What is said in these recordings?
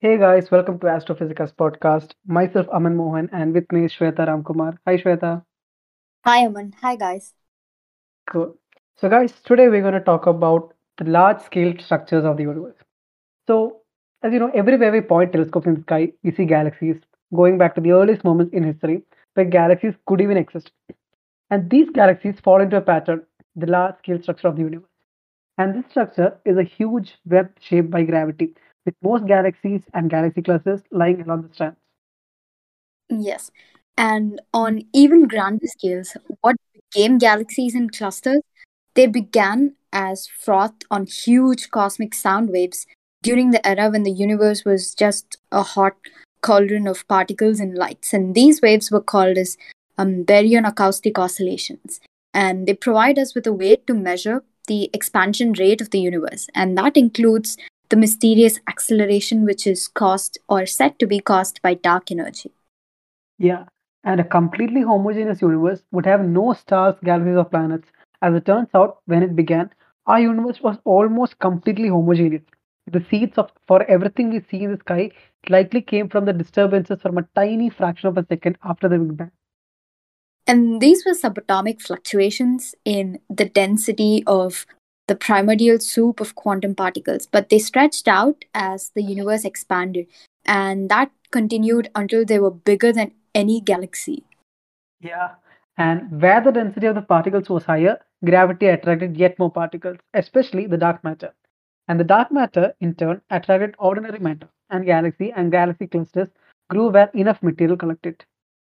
Hey guys, welcome to Astrophysics podcast. Myself Aman Mohan and with me is Shweta Ramkumar. Hi Shweta. Hi, Aman. Hi, guys. Cool. So guys, today we're going to talk about the large scale structures of the universe. So as you know, everywhere we point telescopes in the sky, we see galaxies going back to the earliest moments in history where galaxies could even exist. And these galaxies fall into a pattern, the large scale structure of the universe. And this structure is a huge web shaped by gravity, with most galaxies and galaxy clusters lying along the strands. Yes. And on even grander scales, what became galaxies and clusters, they began as froth on huge cosmic sound waves during the era when the universe was just a hot cauldron of particles and lights. And these waves were called as baryon acoustic oscillations. And they provide us with a way to measure the expansion rate of the universe. And that includes the mysterious acceleration which is caused or said to be caused by dark energy. Yeah, and a completely homogeneous universe would have no stars, galaxies, or planets. As it turns out, when it began, our universe was almost completely homogeneous. The seeds of for everything we see in the sky likely came from the disturbances from a tiny fraction of a second after the Big Bang. And these were subatomic fluctuations in the density of the primordial soup of quantum particles, but they stretched out as the universe expanded, and that continued until they were bigger than any galaxy. Yeah, and where the density of the particles was higher, gravity attracted yet more particles, especially the dark matter. And the dark matter, in turn, attracted ordinary matter, and galaxy clusters grew where enough material collected.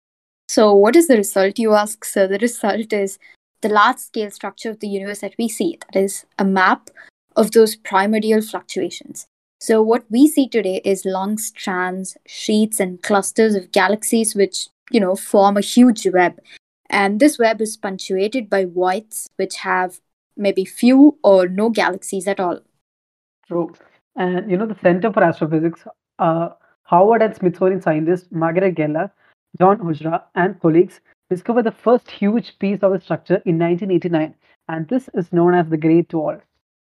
So, what is the result, you ask? So, the result is the large scale structure of the universe that we see, that is, a map of those primordial fluctuations. So, what we see today is long strands, sheets, and clusters of galaxies which, form a huge web. And this web is punctuated by voids which have maybe few or no galaxies at all. True. And the Center for Astrophysics, uh, Howard and Smithsonian scientists Margaret Geller, John Ujra, and colleagues discovered the first huge piece of the structure in 1989, and this is known as the Great Wall.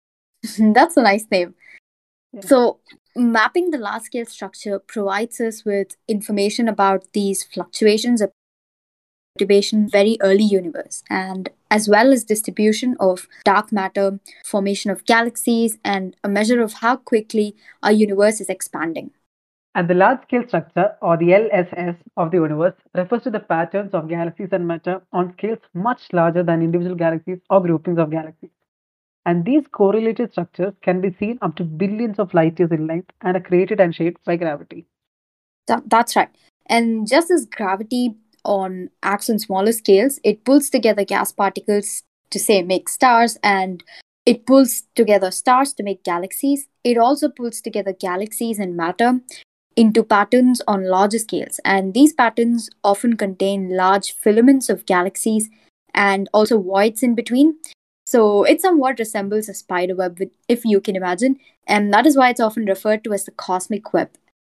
That's a nice name. Yeah. So, mapping the large scale structure provides us with information about these fluctuations of perturbation very early universe, and as well as distribution of dark matter, formation of galaxies, and a measure of how quickly our universe is expanding. And the large scale structure, or the LSS, of the universe refers to the patterns of galaxies and matter on scales much larger than individual galaxies or groupings of galaxies. And these correlated structures can be seen up to billions of light years in length and are created and shaped by gravity. That's right. And just as gravity acts on smaller scales, it pulls together gas particles to say make stars, and it pulls together stars to make galaxies. It also pulls together galaxies and matter into patterns on larger scales. And these patterns often contain large filaments of galaxies and also voids in between. So it somewhat resembles a spider web, if you can imagine. And that is why it's often referred to as the cosmic web.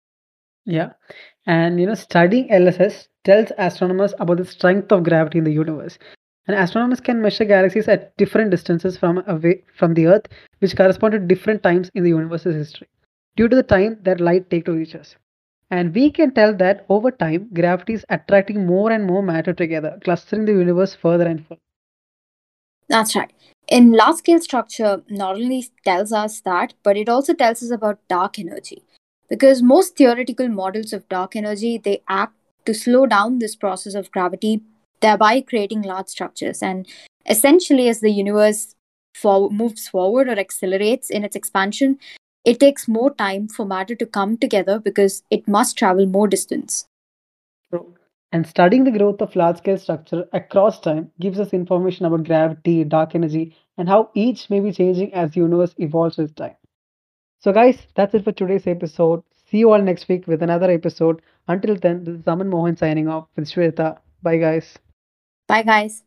Yeah. And studying LSS tells astronomers about the strength of gravity in the universe. And astronomers can measure galaxies at different distances from away from the Earth, which correspond to different times in the universe's history, due to the time that light take to reach us. And we can tell that over time, gravity is attracting more and more matter together, clustering the universe further and further. That's right. In large scale structure, not only tells us that, but it also tells us about dark energy. Because most theoretical models of dark energy, they act to slow down this process of gravity, thereby creating large structures. And essentially, as the universe moves forward or accelerates in its expansion, it takes more time for matter to come together because it must travel more distance. True. And studying the growth of large scale structure across time gives us information about gravity, dark energy, and how each may be changing as the universe evolves with time. So, guys, that's it for today's episode. See you all next week with another episode. Until then, this is Aman Mohan signing off with Shweta. Bye, guys. Bye, guys.